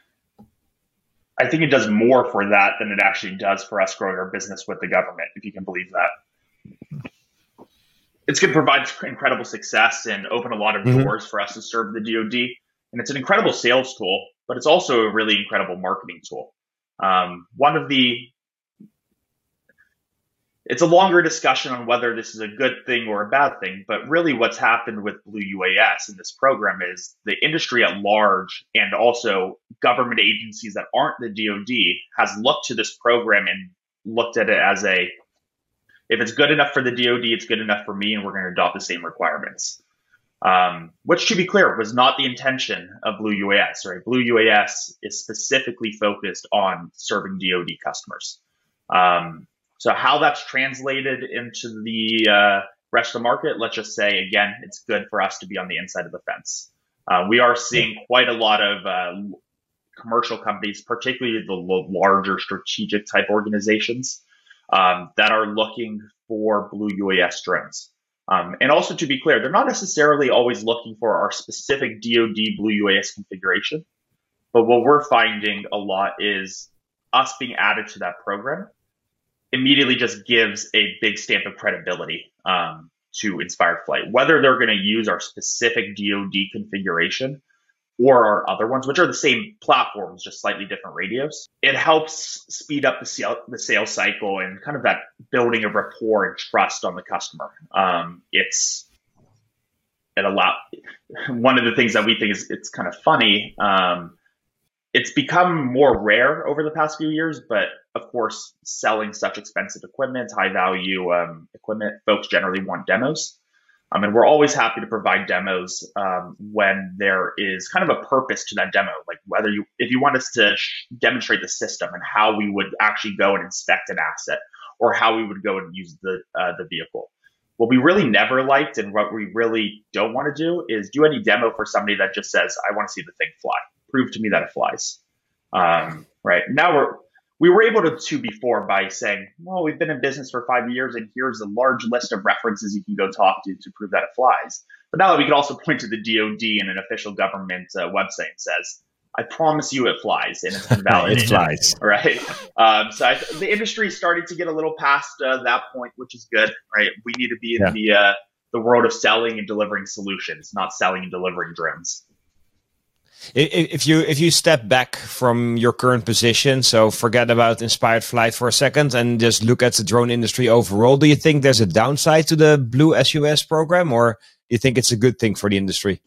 I think it does more for that than it actually does for us growing our business with the government, if you can believe that. It's going to provide incredible success and open a lot of Mm-hmm. doors for us to serve the D O D. And it's an incredible sales tool, but it's also a really incredible marketing tool. Um, one of the, it's a longer discussion on whether this is a good thing or a bad thing, but really what's happened with Blue U A S in this program is the industry at large and also government agencies that aren't the D O D has looked to this program and looked at it as a, if it's good enough for the D O D, it's good enough for me, and we're going to adopt the same requirements. Um, which, to be clear, was not the intention of Blue U A S. Right? Blue U A S is specifically focused on serving D O D customers. Um, so how that's translated into the uh, rest of the market, let's just say, again, it's good for us to be on the inside of the fence. Uh, we are seeing quite a lot of uh, commercial companies, particularly the larger strategic type organizations, um, that are looking for Blue U A S drones. Um, and also, to be clear, they're not necessarily always looking for our specific D O D Blue U A S configuration. But what we're finding a lot is us being added to that program immediately just gives a big stamp of credibility um, to Inspired Flight. Whether they're going to use our specific D O D configuration or our other ones, which are the same platforms, just slightly different radios, it helps speed up the sale, the sales cycle and kind of that building of rapport and trust on the customer. Um, it's it allow one of the things that we think is it's kind of funny. Um, it's become more rare over the past few years, but of course, selling such expensive equipment, high value um, equipment, folks generally want demos. Um, and we're always happy to provide demos um, when there is kind of a purpose to that demo, like whether you, if you want us to sh- demonstrate the system and how we would actually go and inspect an asset, or how we would go and use the uh, the vehicle. What we really never liked and what we really don't want to do is do any demo for somebody that just says, "I want to see the thing fly. Prove to me that it flies." Um, right now we're We were able to, to before by saying, well, we've been in business for five years and here's a large list of references you can go talk to to prove that it flies. But now that we can also point to the D O D and an official government uh, website and says, I promise you it flies and it's been validated. It flies. Right. Um, so I, the industry is starting to get a little past uh, that point, which is good. Right. We need to be in Yeah. the, uh, the world of selling and delivering solutions, not selling and delivering drones. If you if you step back from your current position, so forget about Inspired Flight for a second and just look at the drone industry overall, do you think there's a downside to the Blue S U S program, or do you think it's a good thing for the industry?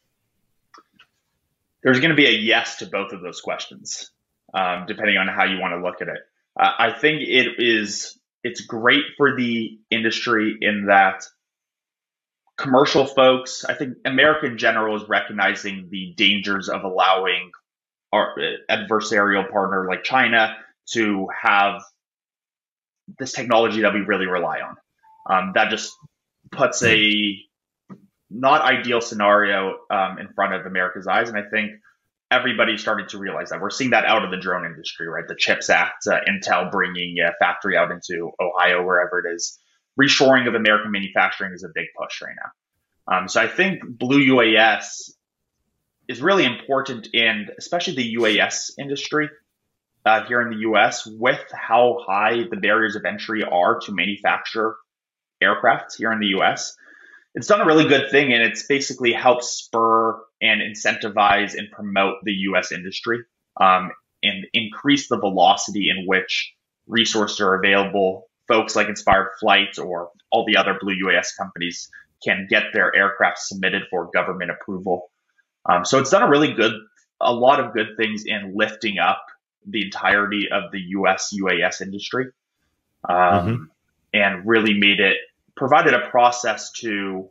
There's going to be a yes to both of those questions, um, depending on how you want to look at it. Uh, I think it is it's great for the industry in that commercial folks, I think America in general is recognizing the dangers of allowing our adversarial partner like China to have this technology that we really rely on. Um, that just puts a not ideal scenario um, in front of America's eyes. And I think everybody's starting to realize that. We're seeing that out of the drone industry, right? The CHIPS Act, uh, Intel bringing a factory out into Ohio, wherever it is. Reshoring of American manufacturing is a big push right now. Um, so I think Blue U A S is really important in, especially the U A S industry, uh, here in the U S with how high the barriers of entry are to manufacture aircraft here in the U S. It's done a really good thing, and it's basically helped spur and incentivize and promote the U S industry um, and increase the velocity in which resources are available. Folks like Inspired Flight or all the other Blue U A S companies can get their aircraft submitted for government approval. Um, so it's done a really good, a lot of good things in lifting up the entirety of the U S U A S industry, um, mm-hmm. and really made it, provided a process to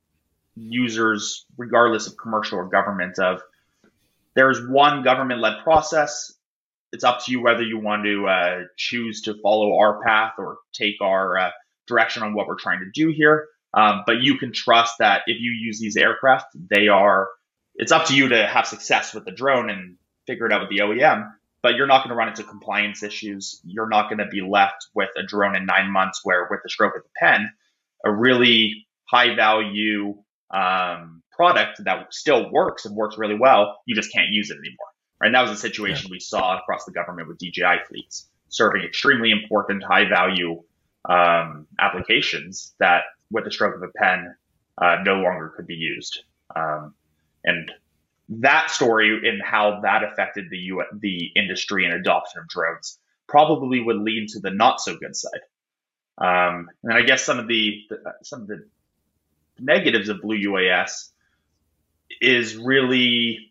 users, regardless of commercial or government, of there's one government-led process. It's up to you whether you want to uh, choose to follow our path or take our uh, direction on what we're trying to do here. Um, but you can trust that if you use these aircraft, they are, it's up to you to have success with the drone and figure it out with the O E M, but you're not going to run into compliance issues. You're not going to be left with a drone in nine months where with the stroke of the pen, a really high value um, product that still works and works really well, you just can't use it anymore. Right? And that was a situation yeah. we saw across the government with D J I fleets, serving extremely important high value um, applications that with the stroke of a pen uh, no longer could be used. Um, and that story and how that affected the U- the industry and adoption of drones probably would lead to the not so good side. Um, and I guess some of the, the some of the negatives of Blue U A S is really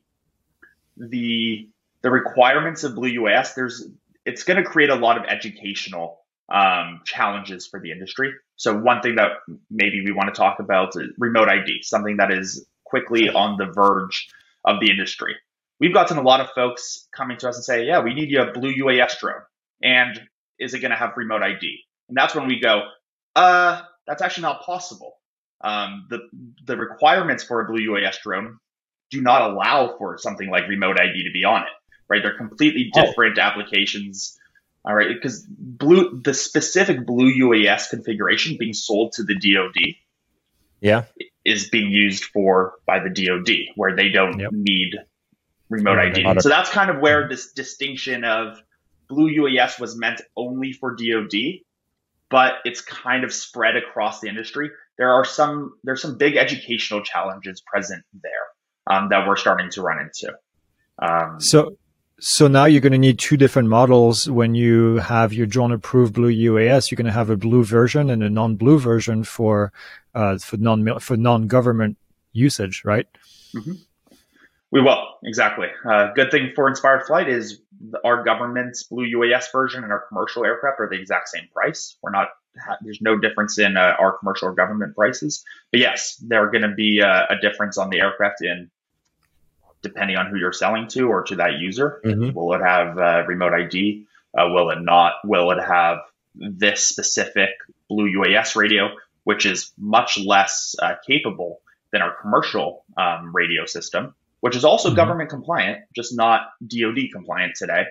the the requirements of Blue U A S. There's it's going to create a lot of educational um, challenges for the industry. So one thing that maybe we want to talk about is remote I D, something that is quickly on the verge of the industry. We've gotten a lot of folks coming to us and say, yeah, we need you a Blue U A S drone. And is it going to have remote I D? And that's when we go, uh, that's actually not possible. Um, the the requirements for a Blue U A S drone do not allow for something like remote I D to be on it, right? They're completely different oh. applications, all right? Because blue, the specific Blue U A S configuration being sold to the D O D, yeah, is being used for by the D O D, where they don't yep. need remote I D. So that's kind of where this distinction of Blue U A S was meant only for D O D, but it's kind of spread across the industry. There are some there's some big educational challenges present there um, that we're starting to run into. Um, so, so now you're going to need two different models when you have your drone approved Blue U A S. You're going to have a blue version and a non-blue version for uh, for non for non-government usage, right? Mm-hmm. We will, exactly. Uh, good thing for Inspired Flight is our government's Blue U A S version and our commercial aircraft are the exact same price. We're not, there's no difference in uh, our commercial or government prices. But yes, there are going to be a, a difference on the aircraft in depending on who you're selling to or to that user. Mm-hmm. Will it have uh, remote I D? Uh, will it not? Will it have this specific Blue U A S radio, which is much less uh, capable than our commercial um, radio system, which is also mm-hmm. government compliant, just not D O D compliant today.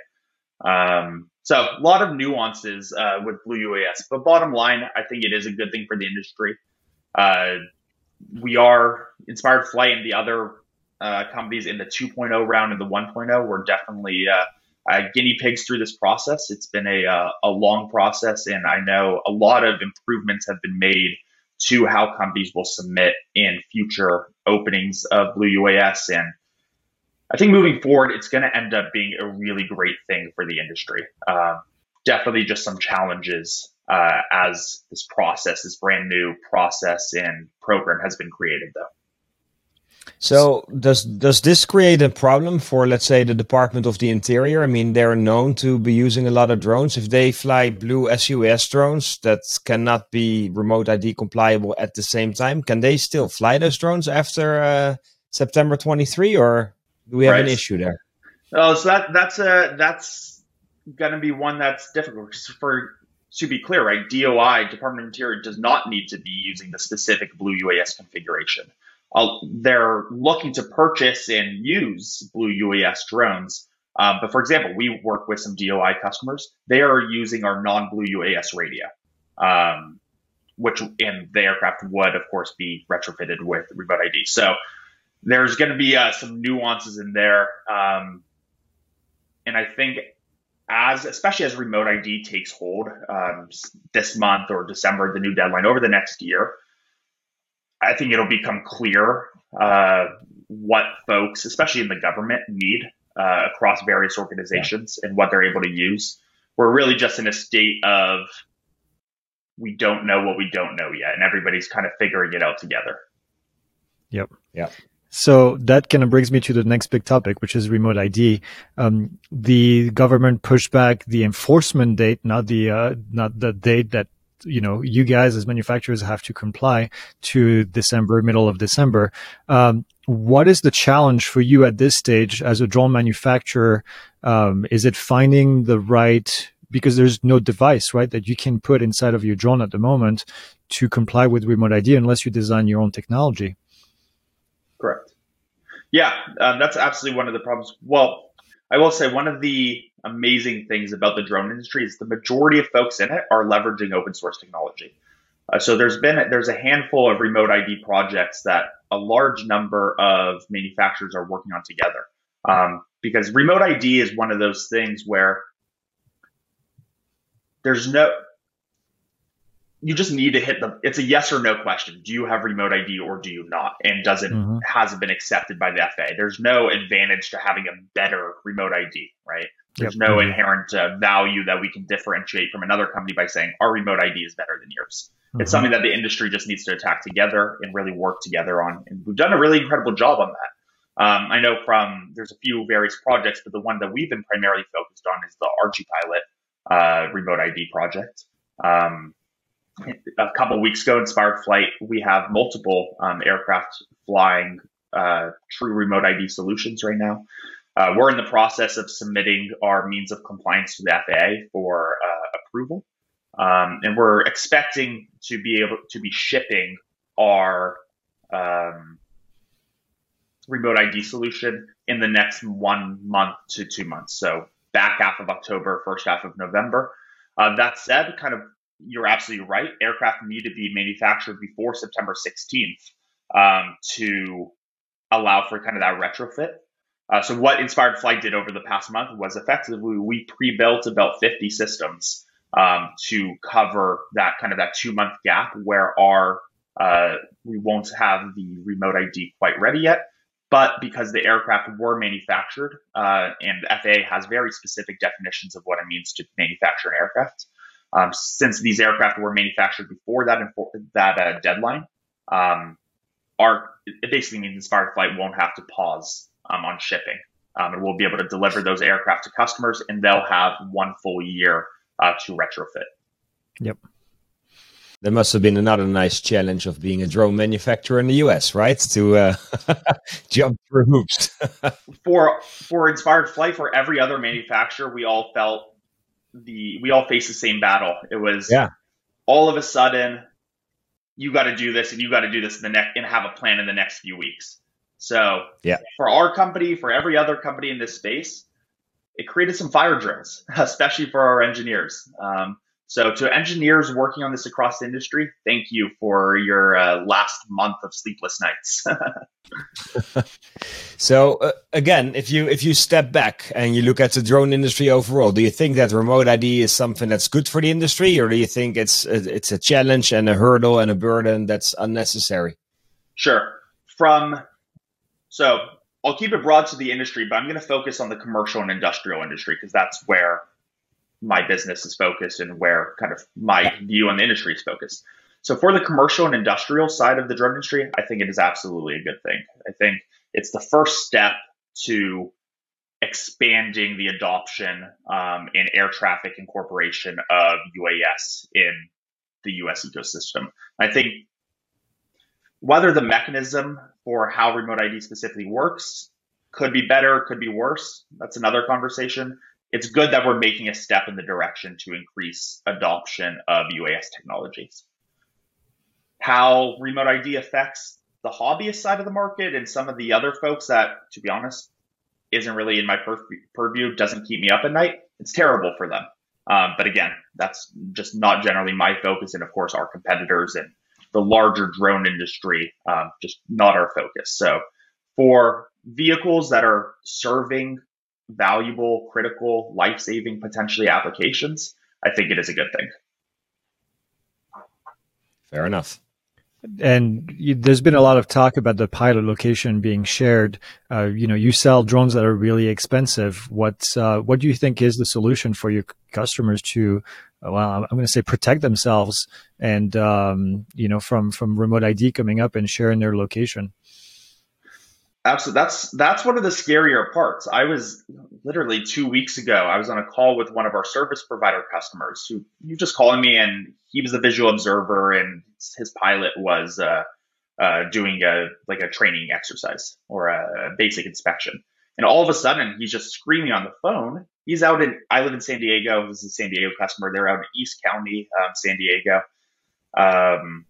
Um, so a lot of nuances uh, with Blue U A S, but bottom line, I think it is a good thing for the industry. Uh, we are Inspired Flight and the other uh, companies in the two point oh round and the one point oh. We're definitely uh, uh, guinea pigs through this process. It's been a, uh, a long process, and I know a lot of improvements have been made to how companies will submit in future openings of Blue U A S. And I think moving forward, it's going to end up being a really great thing for the industry. Uh, definitely just some challenges uh, as this process, this brand new process and program has been created, though. So does does this create a problem for, let's say, the Department of the Interior? I mean, they're known to be using a lot of drones. If they fly Blue S U A S drones that cannot be remote I D compliable at the same time, can they still fly those drones after uh, September twenty-three, or do we have right. an issue there? Oh, so that that's a that's going to be one that's difficult. For to be clear, right? D O I, Department of Interior, does not need to be using the specific Blue U A S configuration. Uh, they're looking to purchase and use Blue U A S drones. Um, but for example, we work with some D O I customers. They are using our non-Blue U A S radio, um, which and the aircraft would, of course, be retrofitted with remote I D. So there's going to be uh, some nuances in there. Um, and I think as especially as remote I D takes hold um, this month or December, the new deadline over the next year, I think it'll become clear uh, what folks, especially in the government, need uh, across various organizations yeah. and what they're able to use. We're really just in a state of we don't know what we don't know yet, and everybody's kind of figuring it out together. Yep. Yeah. So that kind of brings me to the next big topic, which is remote I D. Um, the government pushed back the enforcement date, not the uh, not the date that you know you guys as manufacturers have to comply to December, middle of December. Um, what is the challenge for you at this stage as a drone manufacturer? Um, is it finding the right, because there's no device, right, that you can put inside of your drone at the moment to comply with remote I D unless you design your own technology? Correct. Yeah, um, that's absolutely one of the problems. Well, I will say one of the amazing things about the drone industry is the majority of folks in it are leveraging open source technology. Uh, so there's been there's a handful of remote I D projects that a large number of manufacturers are working on together. Um, because remote I D is one of those things where there's no, you just need to hit the, it's a yes or no question. Do you have remote I D or do you not? And does it, mm-hmm. hasn't been accepted by the F A A. There's no advantage to having a better remote I D, right? There's yep. no mm-hmm. inherent uh, value that we can differentiate from another company by saying our remote I D is better than yours. Mm-hmm. It's something that the industry just needs to attack together and really work together on. And we've done a really incredible job on that. Um, I know from, there's a few various projects, but the one that we've been primarily focused on is the Archipilot uh, remote I D project. Um, A couple of weeks ago, Inspired Flight, we have multiple um, aircraft flying uh, true remote I D solutions right now. Uh, we're in the process of submitting our means of compliance to the F A A for uh, approval, um, and we're expecting to be able to be shipping our um, remote I D solution in the next one month to two months. So back half of October, first half of November. Uh, that said, kind of. You're absolutely right. Aircraft need to be manufactured before September sixteenth um, to allow for kind of that retrofit. Uh, so what Inspired Flight did over the past month was effectively we pre-built about fifty systems um, to cover that kind of that two month gap where our uh, we won't have the remote I D quite ready yet. But because the aircraft were manufactured uh, and the F A A has very specific definitions of what it means to manufacture an aircraft. Um, since these aircraft were manufactured before that that uh, deadline, um, our it basically means Inspired Flight won't have to pause um, on shipping, um, and we'll be able to deliver those aircraft to customers, and they'll have one full year uh, to retrofit. Yep. There must have been another nice challenge of being a drone manufacturer in the U S, right? To uh, jump through hoops. for for Inspired Flight, for every other manufacturer, we all felt. The we all faced the same battle. It was yeah. all of a sudden you got to do this and you got to do this in the next and have a plan in the next few weeks. So yeah. for our company, for every other company in this space, it created some fire drills, especially for our engineers. Um, so to engineers working on this across the industry, thank you for your uh, last month of sleepless nights. So uh, again, if you if you step back and you look at the drone industry overall, do you think that remote I D is something that's good for the industry, or do you think it's it's a challenge and a hurdle and a burden that's unnecessary? Sure. From so I'll keep it broad to the industry, but I'm going to focus on the commercial and industrial industry because that's where my business is focused and where kind of my view on the industry is focused. So for the commercial and industrial side of the drone industry, I think it is absolutely a good thing. I think it's the first step to expanding the adoption um, and air traffic incorporation of U A S in the U S ecosystem. I think whether the mechanism for how remote I D specifically works could be better, could be worse, that's another conversation. It's good that we're making a step in the direction to increase adoption of U A S technologies. How remote I D affects the hobbyist side of the market and some of the other folks that, to be honest, isn't really in my pur- purview, doesn't keep me up at night. It's terrible for them. Um, but again, that's just not generally my focus. And of course, our competitors and the larger drone industry, um, just not our focus. So for vehicles that are serving valuable, critical, life-saving, potentially applications, I think it is a good thing. Fair enough. And you, there's been a lot of talk about the pilot location being shared. Uh, you know, you sell drones that are really expensive. What uh, what do you think is the solution for your customers to, well, I'm going to say protect themselves and um, you know, from from remote I D coming up and sharing their location? Absolutely. That's that's one of the scarier parts. I was literally two weeks ago, I was on a call with one of our service provider customers who you just calling me, and he was the visual observer and his pilot was uh, uh, doing a like a training exercise or a basic inspection. And all of a sudden he's just screaming on the phone. He's out in, I live in San Diego. This is a San Diego customer. They're out in East County, um, San Diego. Um,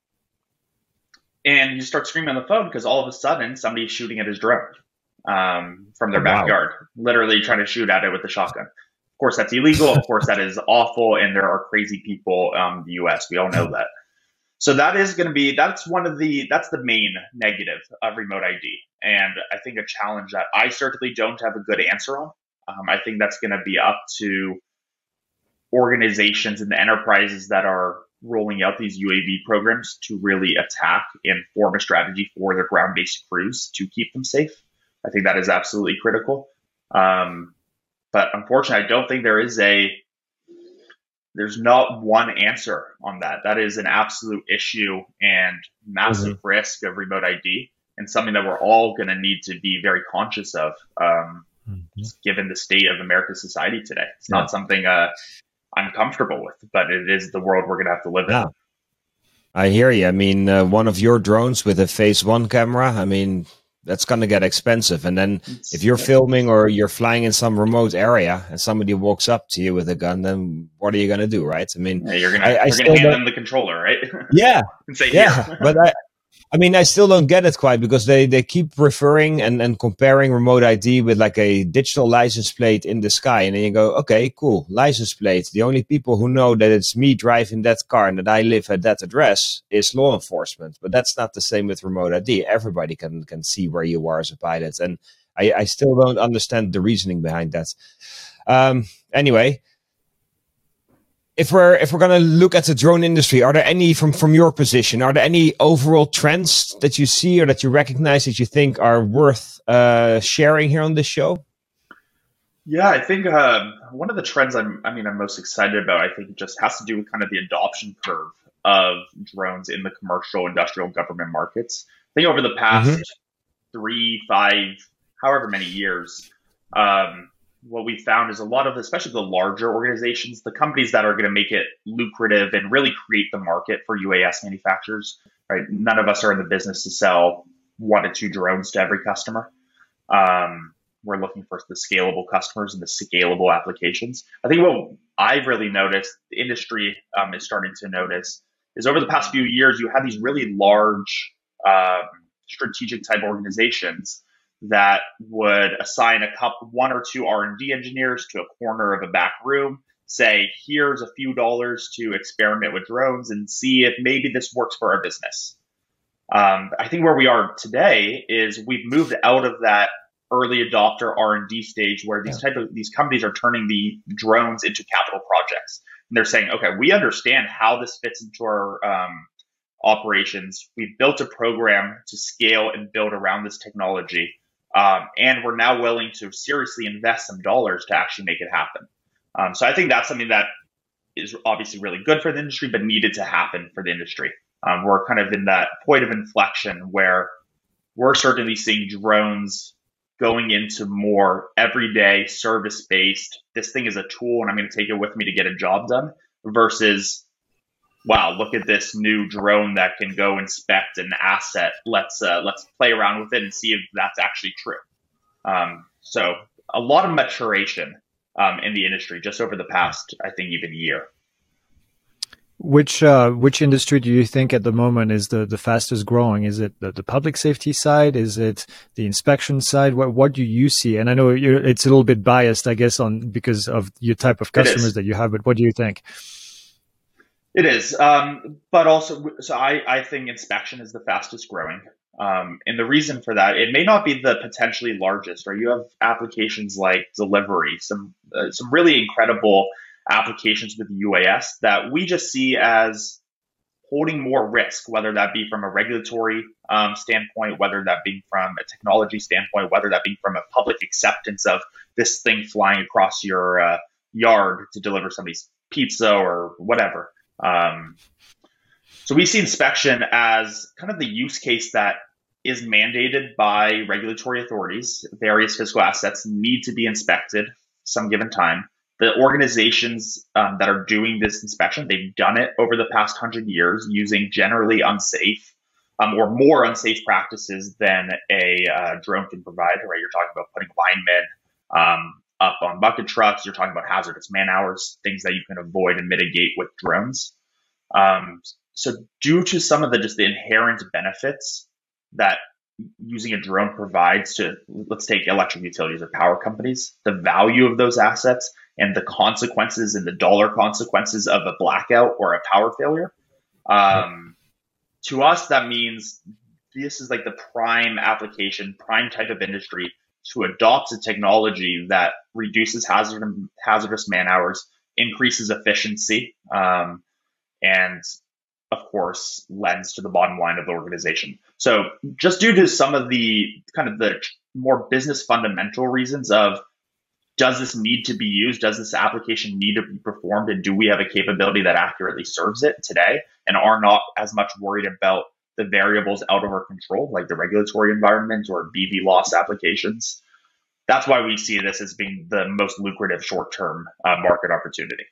And you start screaming on the phone because all of a sudden somebody's shooting at his drone um, from their Wow. backyard, literally trying to shoot at it with a shotgun. Of course, that's illegal. Of course, that is awful. And there are crazy people um, in the U S. We all know that. So that is going to be, that's one of the, that's the main negative of remote I D. And I think a challenge that I certainly don't have a good answer on. Um, I think that's going to be up to organizations and the enterprises that are rolling out these U A V programs to really attack and form a strategy for their ground-based crews to keep them safe. I think that is absolutely critical. Um, but unfortunately, I don't think there is a, there's not one answer on that. That is an absolute issue and massive mm-hmm. risk of remote I D, and something that we're all going to need to be very conscious of, um, mm-hmm. given the state of American society today. It's yeah. not something uh, I'm comfortable with, but it is the world we're going to have to live yeah. in. I hear you. I mean, uh, one of your drones with a phase one camera, I mean, that's going to get expensive. And then it's, if you're filming or you're flying in some remote area and somebody walks up to you with a gun, then what are you going to do, right? I mean, yeah, you're going to hand don't... them the controller, right? Yeah. and say, yeah. but I, I mean, I still don't get it quite, because they, they keep referring and, and comparing remote I D with like a digital license plate in the sky. And then you go, okay, cool, license plate. The only people who know that it's me driving that car and that I live at that address is law enforcement. But that's not the same with remote I D. Everybody can, can see where you are as a pilot. And I, I still don't understand the reasoning behind that. Um, anyway. If we're if we're going to look at the drone industry, are there any, from, from your position, are there any overall trends that you see or that you recognize that you think are worth uh, sharing here on this show? Yeah, I think um, one of the trends I'm, I mean, I'm most excited about, I think it just has to do with kind of the adoption curve of drones in the commercial, industrial, government markets. I think over the past mm-hmm. three, five, however many years, um, what we found is a lot of, especially the larger organizations, the companies that are going to make it lucrative and really create the market for U A S manufacturers, right? None of us are in the business to sell one to two drones to every customer. Um, we're looking for the scalable customers and the scalable applications. I think what I've really noticed, the industry um, is starting to notice, is over the past few years, you have these really large um, strategic type organizations that would assign a couple, one or two R and D engineers to a corner of a back room, say, here's a few dollars to experiment with drones and see if maybe this works for our business. Um, I think where we are today is we've moved out of that early adopter R and D stage where these type of these companies are turning the drones into capital projects. And they're saying, okay, we understand how this fits into our um, operations. We've built a program to scale and build around this technology. Um, and we're now willing to seriously invest some dollars to actually make it happen. Um, so I think that's something that is obviously really good for the industry, but needed to happen for the industry. Um, we're kind of in that point of inflection where we're certainly seeing drones going into more everyday service-based, this thing is a tool and I'm going to take it with me to get a job done, versus, wow, look at this new drone that can go inspect an asset. Let's uh, let's play around with it and see if that's actually true. Um, so a lot of maturation um, in the industry just over the past, I think, even year. Which uh, which industry do you think at the moment is the, the fastest growing? Is it the, the public safety side? Is it the inspection side? What what do you see? And I know you're, it's a little bit biased, I guess, on because of your type of customers that you have. But what do you think? It is, um, but also, so I, I think inspection is the fastest growing. Um, and the reason for that, it may not be the potentially largest, right? You have applications like delivery, some uh, some really incredible applications with U A S that we just see as holding more risk, whether that be from a regulatory um, standpoint, whether that be from a technology standpoint, whether that be from a public acceptance of this thing flying across your uh, yard to deliver somebody's pizza or whatever. Um, so we see inspection as kind of the use case that is mandated by regulatory authorities. Various physical assets need to be inspected some given time. The organizations um, that are doing this inspection, they've done it over the past hundred years using generally unsafe um, or more unsafe practices than a uh, drone can provide. Right? You're talking about putting linemen um, up on bucket trucks. You're talking about hazardous man hours, things that you can avoid and mitigate with drones. Um, so due to some of the just the inherent benefits that using a drone provides to, let's take electric utilities or power companies, the value of those assets and the consequences and the dollar consequences of a blackout or a power failure. Um, to us, that means this is like the prime application, prime type of industry to adopt a technology that reduces hazard, hazardous man hours, increases efficiency, um, and of course, lends to the bottom line of the organization. So just due to some of the kind of the more business fundamental reasons of, does this need to be used? Does this application need to be performed? And do we have a capability that accurately serves it today and are not as much worried about the variables out of our control, like the regulatory environment or B V loss applications? That's why we see this as being the most lucrative short-term uh, market opportunity.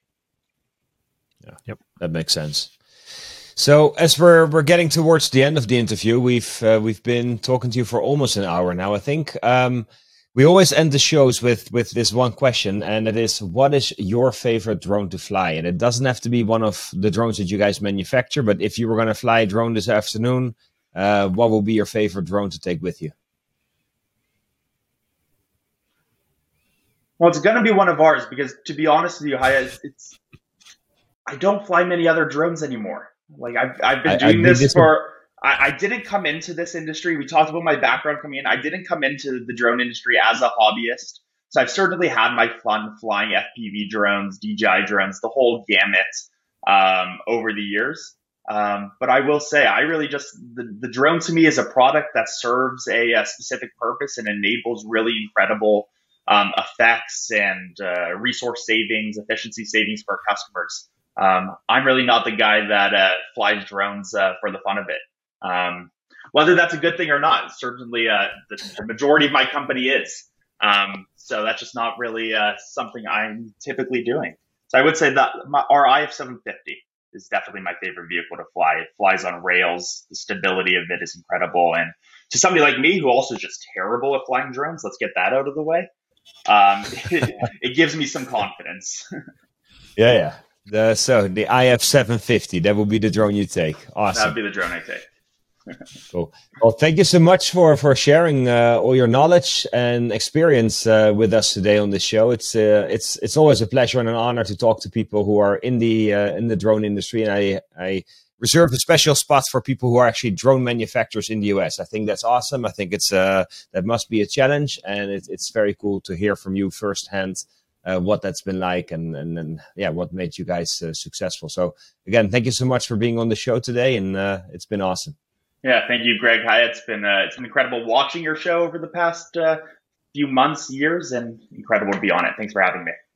Yeah, yep, that makes sense. So as we're we're getting towards the end of the interview, we've uh, we've been talking to you for almost an hour now, I think. Um, we always end the shows with with this one question, and it is, what is your favorite drone to fly? And it doesn't have to be one of the drones that you guys manufacture, but if you were going to fly a drone this afternoon, uh, what will be your favorite drone to take with you? Well, it's going to be one of ours because, to be honest with you, Haya, it's, it's I don't fly many other drones anymore. Like I've I've been doing I, I this, this for. I, I didn't come into this industry. We talked about my background coming in. I didn't come into the drone industry as a hobbyist. So I've certainly had my fun flying F P V drones, D J I drones, the whole gamut um, over the years. Um, but I will say, I really just the, the drone to me is a product that serves a, a specific purpose and enables really incredible um, effects and uh, resource savings, efficiency savings for our customers. Um, I'm really not the guy that uh, flies drones uh, for the fun of it. Um, whether that's a good thing or not, certainly uh, the, the majority of my company is. Um, so that's just not really uh, something I'm typically doing. So I would say that my, our I F seven fifty is definitely my favorite vehicle to fly. It flies on rails. The stability of it is incredible. And to somebody like me who also is just terrible at flying drones, let's get that out of the way. Um, it, it gives me some confidence. yeah, yeah. The, so the I F seven fifty, that would be the drone you take. Awesome. That would be the drone I take. Cool. Well, thank you so much for for sharing uh, all your knowledge and experience uh, with us today on this show. It's uh, it's it's always a pleasure and an honor to talk to people who are in the uh, in the drone industry, and I I reserve a special spot for people who are actually drone manufacturers in the U S. I think that's awesome. I think it's uh that must be a challenge, and it, it's very cool to hear from you firsthand. Uh, what that's been like and, and, and yeah, what made you guys uh, successful. So again, thank you so much for being on the show today, and uh, it's been awesome. Yeah, thank you, Greg. Hi, it's been uh, it's been incredible watching your show over the past uh, few months, years, and incredible to be on it. Thanks for having me.